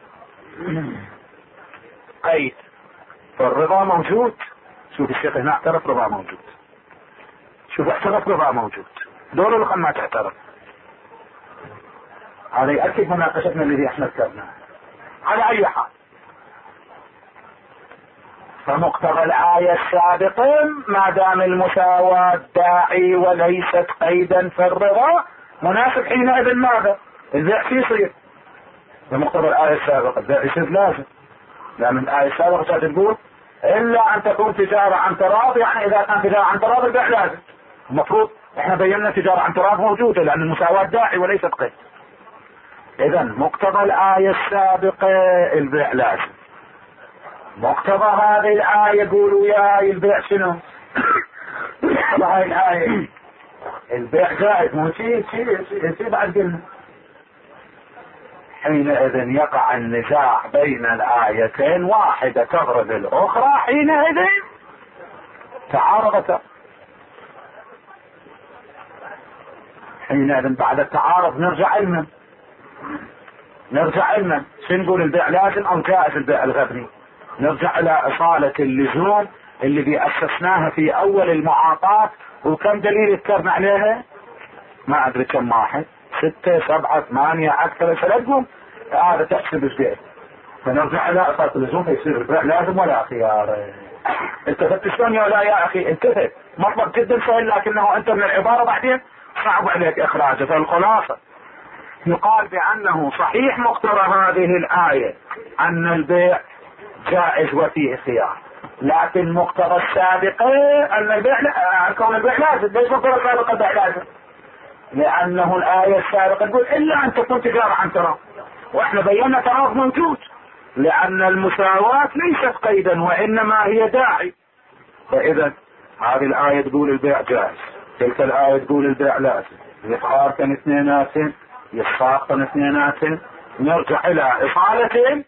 قيد، فالرضا موجود. شوف الشيخ هنا اعترف رضا موجود، شوف اعترف رضا موجود، دول اللي ما تعترف. هذا يأكد مناقشتنا اللي احنا ذكرناها. على أي حال فمقتضى الآية السابقة ما دام المساواة داعي وليست قيدا في الرضا مناسب حينئذ ماذا؟ البيع يصير بمقتضى الآية السابقة، البيع يصير لازم، لأن الآية السابقة تقول إلا أن تكون تجارة عن تراض، يعني إذا كان تجارة عن تراض البيع لازم. المفروض احنا بينا تجارة عن تراض موجودة لأن المساواة داعي وليست قيد. إذا مقتضى الآية السابقة البيع لازم. مقتضى هذه الآية يقولوا يا البيع شنو؟ هذه الآية البيع جائز، مو شيء بعد قلنا. حينئذ يقع النزاع بين الآيتين، واحدة تغرب الأخرى، حينئذ تعارضتا. حينئذ بعد التعارض نرجع علما شو نقول؟ البيع لازم أو جائز البيع الغبني؟ نرجع إلى أصالة اللزوم اللي بأسسناها في أول المعاطاة، وكم دليل ذكرنا عليها؟ ما أدري كم واحد، 6 7 8 أكثر، فلقوا هذا تحسب البيع. فنرجع إلى أصالة اللزوم فيصير البيع لازم ولا خيار. التفت شلون يا أخي التفت، مطلب جدا سهل، لكنه أنت من العبارة بعدين صعب عليك إخراجه. فالخلاصة يقال بأنه صحيح مقتضى هذه الآية أن البيع جائز وفيه خيار، لكن مقتضى السابقة أن البيع كون البيع لازم. ليش مقتضى السابقة البيع لازم؟ لأنه الآية السابقة تقول إلا أن تكون تجارة عن تراض، وإحنا بينا تراض موجود، لأن المساواة ليست قيدا وإنما هي داعي. فإذا هذه الآية تقول البيع جائز، تلك الآية تقول البيع لازم، يتعارضن اثنيناتهم، يتساقطن اثنيناتهم، نرجع إلى إصالة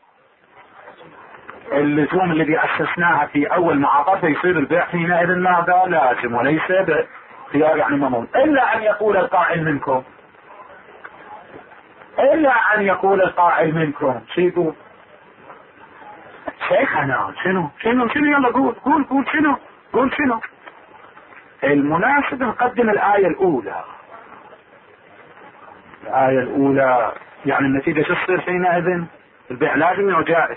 اللزوم الذي أسسناها في أول معاطاة، فيصير البيع حينئذ ماذا؟ لازم وليس خيار، يعني ممنوع. إلا أن يقول القائل منكم شو يقول؟ شيخنا شنو يلا قول شنو المناسب؟ نقدم الآية الأولى. يعني النتيجة شو تصير حينئذ؟ البيع لازم أو جائز؟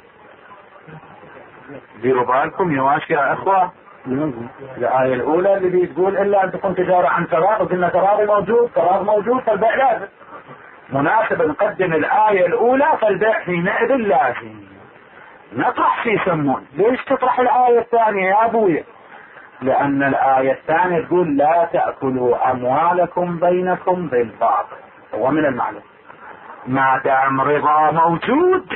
ديروا بالكم يا واشي يا اخوة، الآية الأولى اللي تقول إلا أن تكون تجارة عن تراض، وقلنا تراض موجود فالبيع لازم. مناسب نقدم الآية الأولى، فالبيع حينئذ لازم. نطرح في سمون. ليش تطرح الآية الثانية يا أبويا؟ لأن الآية الثانية تقول لا تأكلوا أموالكم بينكم بالباطل. هو من المعلوم ما دام رضا موجود،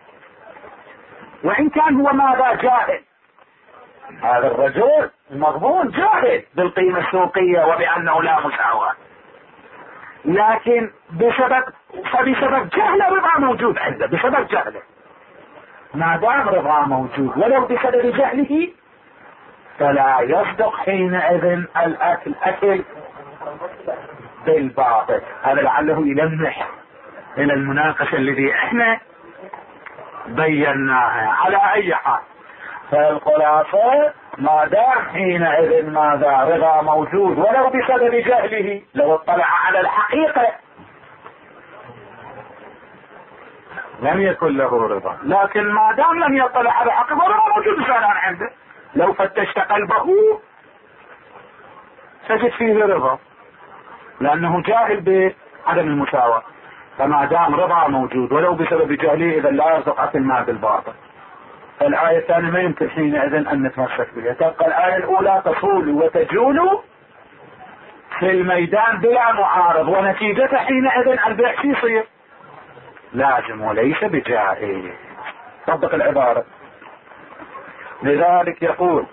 وإن كان هو ماذا جاهل، هذا الرجل المضمون جاهل بالقيمة السوقية وبأنه لا مساواة، لكن بسبب جهله رضا موجود عنده، بسبب جهله. ما دام رضا موجود ولو بسبب جهله، فلا يصدق حينئذ الأكل بالباطل. هذا لعله يلمح إلى المناقشة الذي احنا بيناها. على أي حال، فالخلاصة ما دام حينئذ ماذا؟ رضا موجود ولو بسبب جهله. لو اطلع على الحقيقة لم يكن له رضا، لكن ما دام لم يطلع على الحقيقة رضا موجود فعلا عنده. لو فتشت قلبه تجد فيه رضا، لأنه جاهل بعدم المساواة. فما دام رضا موجود ولو بسبب جهله، إذا لا يصدق أكل المال بالباطل. الآية الثانية ما يمكن حينئذ أن نتمسك بها. تبقى الآية الأولى تصول وتجول في الميدان بلا معارض، ونتيجتها حينئذ البيع يصير لازم وليس بجائز. طبق العبارة. لذلك يقول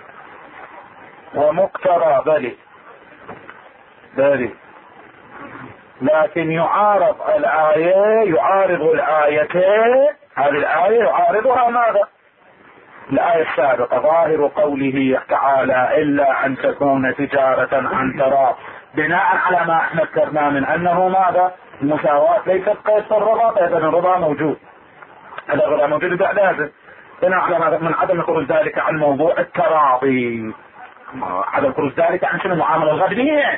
ومقترى بلي لكن يعارض الآيتين. هذه الآية يعارضها ماذا؟ الآية السابقة. ظاهر قوله تعالى إلا أن تكون تجارة عن تراض، بناء على ما احنا ذكرنا من أنه ماذا؟ المساواة ليست قيد في الرضا، إذا الرضا موجود. هذا الرضا موجود يبقى لازم. بناء على ماذا؟ من عدم خروج ذلك عن موضوع التراضي، عدم خروج ذلك عن شنو؟ المعاملة الغبنية.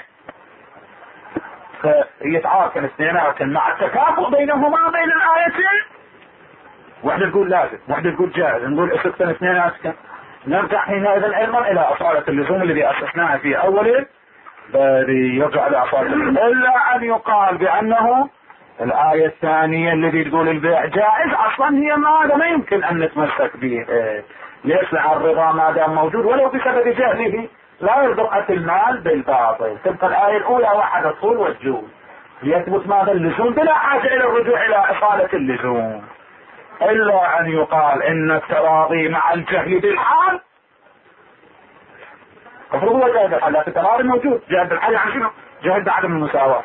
فيتعارض اثنيناتهم مع التكافؤ بينهما بين الآيتين. واحدة تقول لازم، واحدة تقول جائز، نقول اسكتن اثنيناتهم. نرجع حينئذ علما إلى أصالة اللزوم الذي أسسناها في أول يرجع إلى أصالة، إلا أن يقال بأنه الآية الثانية الذي تقول البيع جائز أصلا هي ماذا؟ ما يمكن أن نتمسك به. ليش؟ لأن الرضا ما دام موجود ولو بسبب جهله لا يرضى المال بالباطل. تبقى الآية الأولى واحد الطول والجول، ليثبت ماذا؟ اللزوم، بلا حاجة إلى الرجوع إلى أصالة اللزوم. إلا أن يقال إن التراضي مع الجهل بالحال المفروض هو جاهد الحل، لكن التراضي موجود. جاهد الحل يعني شنو؟ جاهد بعدم المساواة.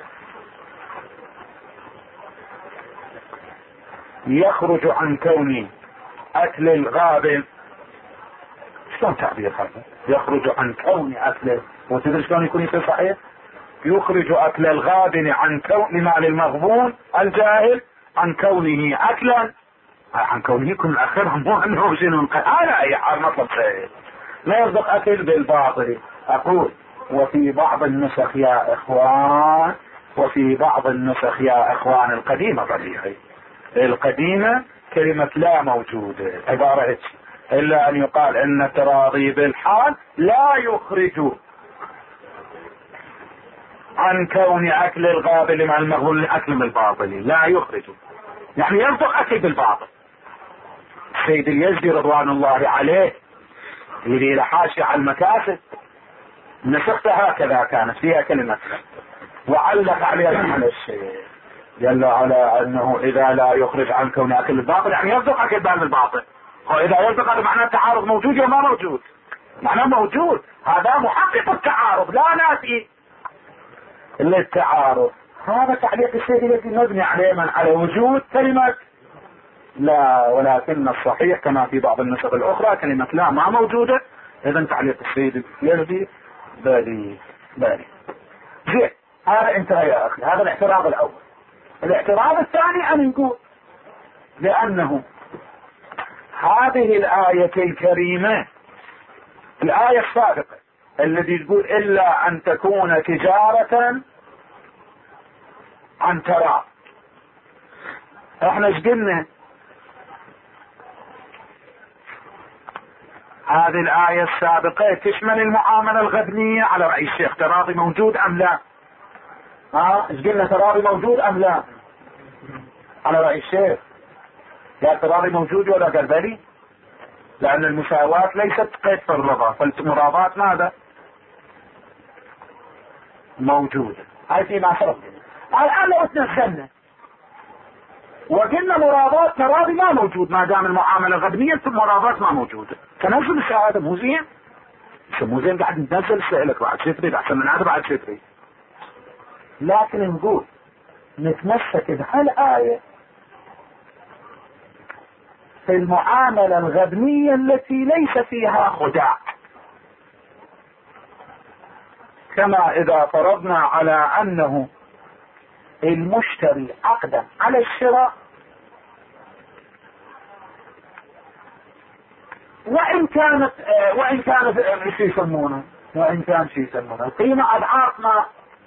يخرج عن كون أكل الغابن. شلون تعبير هذا؟ يخرج عن كون أكل، وتدري شلون يكون يصير صحيح؟ يخرج أكل الغابن عن كون مال المغبون الجاهل عن كونه أكلا، عن كونه يكون الأخير مو أنه شنو هذا أي حال مطلب سهل. لا يصدق أكل بالباطل. أقول وفي بعض النسخ يا إخوان، وفي بعض النسخ يا إخوان القديمة طبيعي، القديمة كلمة لا موجودة، عبارة إلا أن يقال إن التراضي بالحال لا يخرج عن كون أكل الغابل مع المغبون أكل بالباطل، لا يخرج يعني يصدق أكل بالباطل. السيد اليزدي رضوان الله عليه اللي له حاشية على المكاسب نسختها هكذا، كانت فيها كلمة وعلق عليها على الشيء جل على أنه إذا لا يخرج عن كون أكل الباطل يعني يصدق أكل بالباطل، وإذا يصدق هذا معناه التعارض موجود ولا ما موجود؟ معناه موجود، هذا محقق التعارض لا نافي للتعارض. هذا تعليق السيد الذي مبني عليه من على وجود كلمة لا، ولكن الصحيح كما في بعض النسخ الأخرى كلمة لا ما موجودة. إذن تعليق السيد الذي بالي. زين، هذا انتهى يا أخي، هذا الاعتراض الأول. الاعتراض الثاني أن نقول لأنه هذه الآية الكريمة، الآية السابقة التي تقول إلا أن تكون تجارة عن تراض، احنا ايش قلنا؟ هذه الآية السابقة تشمل المعاملة الغبنية على رأي الشيخ، تراضي موجود أم لا؟ ايش قلنا؟ تراضي موجود أم لا؟ على رأي الشيخ لا تراضي موجود ولا قال بلي، لأن المساواة ليست قيد في الرضا، فالمرابات ماذا؟ موجودة. هاي فيما سبق. الآن لو تنزلنا وقلنا مرابات تراضي ما موجود، ما دام المعاملة غبنية المرابات ما موجودة، تنزل الشهادة مو زين؟ مو زين قاعد ننزل سألك بعد شتري أحسن من هذا بعد شتري. لكن نقول نتمسك بهالآية في المعاملة الغبنية التي ليس فيها خداع، كما إذا فرضنا على أنه المشتري أقدم على الشراء وإن كانت شو يسمونه، وإن كان شو يسمونه القيمة أضعاف ما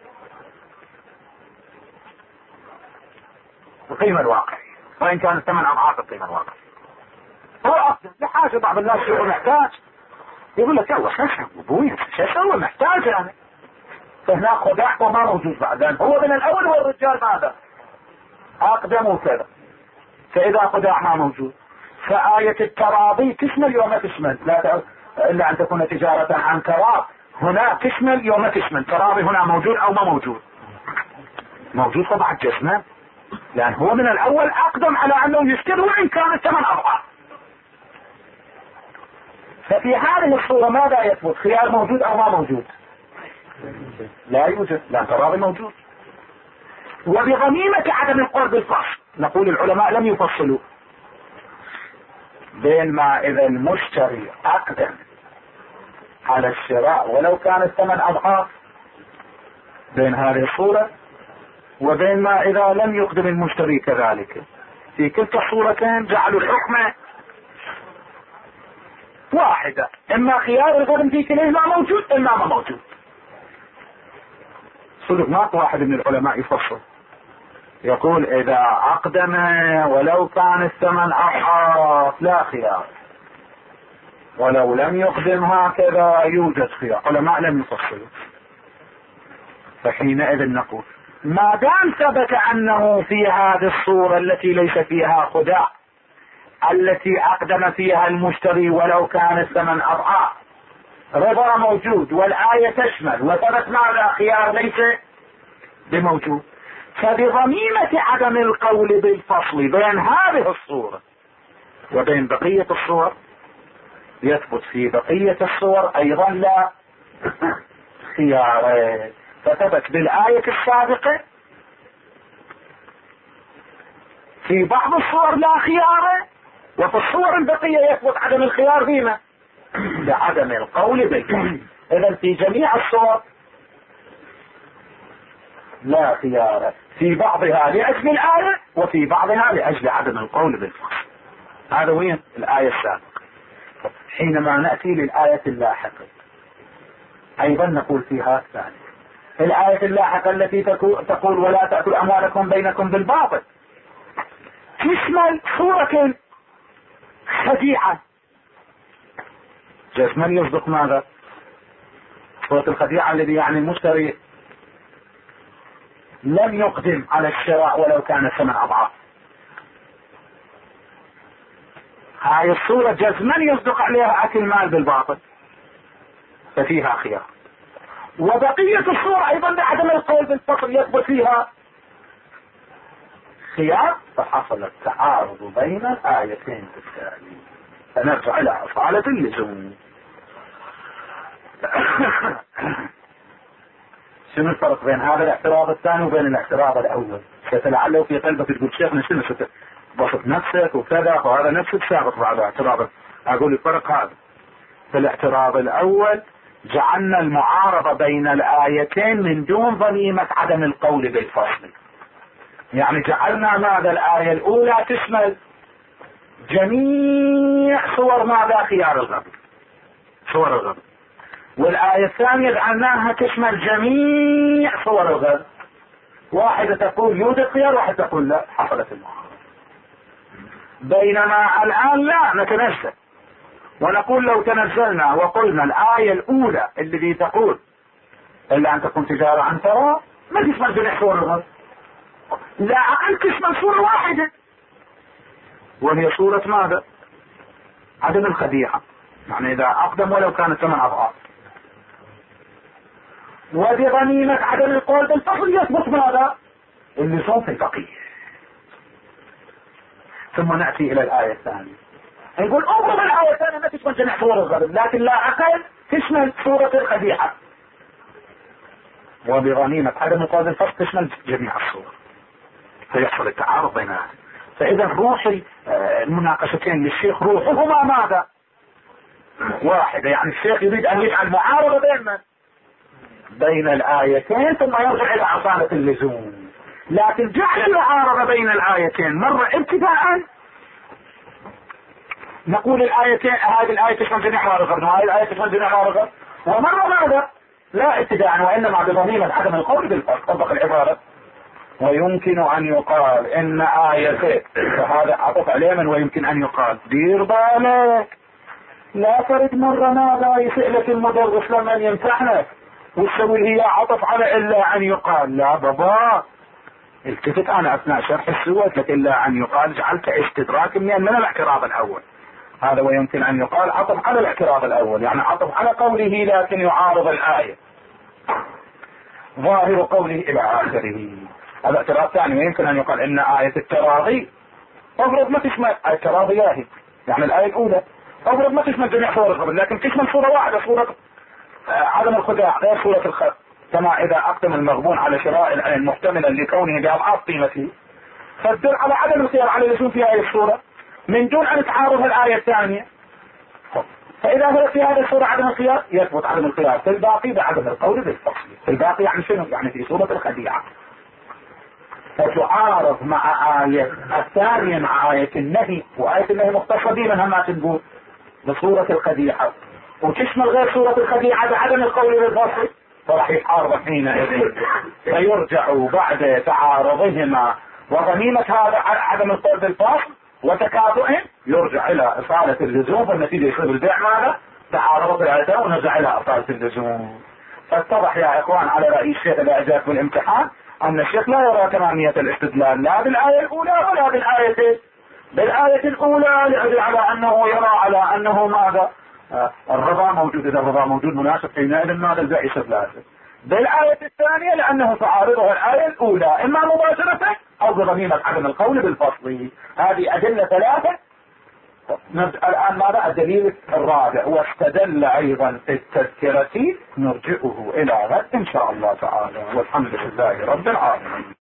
القيمة الواقعية، وإن كان الثمن أضعاف القيمة الواقعية. هو أقدم لحاجة بعض الناس يقول محتاج، يقول لك الله شو أبوي شو أسوي محتاج يعني، فهنا خداع وما موجود بعدين. هو من الأول هو الرجال ماذا أقدموا كذا، فإذا خداع ما موجود فآية التراضي تشمل يوم تشمل، لا إلا أن تكون تجارة عن تراض، هنا تشمل يوم تشمل. تراضي هنا موجود أو ما موجود؟ موجود طبعا جسمه، لأن هو من الأول أقدم على أنه يشتري وإن كان الثمن أضعاف. ففي هذه الصورة ماذا يثبت؟ خيار موجود أو ما موجود؟ لا يوجد، لا تراضي موجود. وبغنيمة عدم القرب الفصل نقول العلماء لم يفصلوا بين ما إذا المشتري أقدم على الشراء ولو كان الثمن أضعاف بين هذه الصورة، وبين ما إذا لم يقدم المشتري كذلك. في كلتا الصورتين جعلوا الحكم واحدة، إما خيار الغرم في كليهما موجود إما ما موجود. صدق ماكو واحد من العلماء يفصل يقول إذا أقدم ولو كان الثمن أضعاف لا خيار، ولو لم يقدم هكذا يوجد خيار. علماء لم يفصلوا. فحينئذ نقول ما دام ثبت أنه في هذه الصورة التي ليس فيها خداع، التي أقدم فيها المشتري ولو كان الثمن أضعاف، رضا موجود والآية تشمل، وثبت ماذا؟ خيار ليس بموجود. فبضميمة عدم القول بالفصل بين هذه الصورة وبين بقية الصور يثبت في بقية الصور أيضا لا خيار، فثبت بالآية السابقة في بعض الصور لا خيار، وفي الصور البقية يثبت عدم الخيار فيما لعدم القول بالفصل. إذا في جميع الصور لا خيار، في بعضها لأجل الآية وفي بعضها لأجل عدم القول بالفصل. هذا وين الآية السابقة. حينما نأتي للآية اللاحقة أيضا نقول فيها الثانية، الآية اللاحقة التي تقول ولا تأكل أموالكم بينكم بالباطل تشمل صورة خديعة. جسما يصدق ماذا؟ صورة الخديعة الذي يعني المشتري لم يقدم على الشراء ولو كان 8 أضعاف. هاي الصورة جزما يصدق عليها أكل مال بالباطل، ففيها خيار. وبقية الصورة أيضا لعدم القول بالفصل يثبت فيها خيار، فحصل التعارض بين الآيتين بالتالي، فنرجع إلى أصالة اللزوم. شنو الفرق بين هذا الاعتراض الثاني وبين الاعتراض الأول؟ لعله في قلبك تقول شيخنا شنو بسط نفسك وكذا، وهذا نفس السابق بعد اعتراض. أقول الفرق هذا، في الاعتراض الأول جعلنا المعارضة بين الآيتين من دون ضميمة عدم القول بالفصل، يعني جعلنا ماذا الآية الأولى تشمل جميع صور ماذا خيار الغبن، صور الغبن، والآية الثانية جعلناها تشمل جميع صور الغبن. واحدة تقول يوجد خيار، واحدة تقول لا، حصلت المعارضة. بينما الآن لا نتنزل ونقول لو تنزلنا وقلنا الآية الأولى التي تقول إلا أن تكون تجارة عن ترى ما تشمل جميع صور الغبن، لا أقل تشمل صورة واحدة وهي صورة ماذا؟ عدم الخديعة، يعني إذا أقدم ولو كانت 8 أضعاف. وبضميمة عدم القول بالفصل يثبت ماذا؟ اللزوم في البقية. ثم نأتي إلى الآية الثانية نقول انظر الآية الثانية ما تشمل جميع صور الغبن، لكن لا أقل تشمل صورة الخديعة، وبضميمة عدم القول بالفصل تشمل جميع الصور، فيحصل التعارض بينها. فإذا روح المناقشتين للشيخ روحهما ماذا؟ واحدة، يعني الشيخ يريد أن يجعل معارضة بين الآيتين ثم يرجع إلى أصالة اللزوم. لكن جعل المعارضة بين الآيتين مرة ابتداء نقول الآيتين هذه الآية تشمل جميع ما ذكرنا وهذه الآية تشمل جميع ما ذكرنا، ومرة ماذا؟ لا ابتداء وإنما بضميمة عدم القول بالفصل. طبق العبارة ويمكن أن يقال إن آيتين، فهذا عطف عليه من ويمكن أن يقال دير بالك لا ترد مرة ماذا يسألك المدرس لما يمتحنك وتسوي هي عطف على إلا أن يقال. لا بابا التفت أنا أثناء شرح السورة لك إلا أن يقال جعلت استدراك من الاعتراض الأول. هذا ويمكن أن يقال عطف على الاعتراض الأول، يعني عطف على قوله لكن يعارض الآية، ظاهر قوله إلى آخره. هذا اعتراض ثاني. ويمكن أن يقال إن آية التراضي أفرض ما تشمل التراضي يعني الآية الأولى أفرض ما تشمل جميع صور الخبر، لكن تشمل صورة واحدة، صورة عدم الخداع غير صورة الخبر، كما إذا أقدم المغبون على شراء العين محتملا لكونه بأضعاف قيمته فالدل على عدم الخيار على اللزوم في هذه الصورة من دون أن تعارض الآية الثانية. فإذا ثبت في هذه الصورة عدم الخيار يثبت عدم الخيار في الباقي بعدم القول بالفصل. في الباقي يعني شنو؟ يعني في صورة الخديعة، فتعارض مع آية الثانية مع آية النهي، وآية النهي مختصة بمنها ما تقول بصورة الخديعة، وتشمل غير صورة الخديعة بعدم القول بالفصل، فراح يتعارض حينئذ فيرجع بعد تعارضهما وضميمة هذا عدم القول بالفصل وتكافؤهم يرجع إلى إصالة اللزوم، والنتيجة يصير البيع ماذا؟ تعارض الآيتين ونرجع إلى إصالة اللزوم. فاتضح يا إخوان على رأي الشيخ الإعجاز بالامتحان أن الشيخ لا يرى تمامية الاستدلال لا بالآية الأولى ولا بالآية الأولى لأجل على أنه يرى على أنه ماذا؟ الرضا موجود، إذا الرضا موجود مناسب حينئذ ماذا البيع يصير لازم. بالآية الثانية لأنه تعارضها الآية الأولى إما مباشرة أو بضميمة عدم القول بالفصل. هذه أدلة ثلاثة الآن ماذا الدليل الرابع؟ واستدل أيضا التذكرة، نرجئه إلى غد إن شاء الله تعالى، والحمد لله رب العالمين.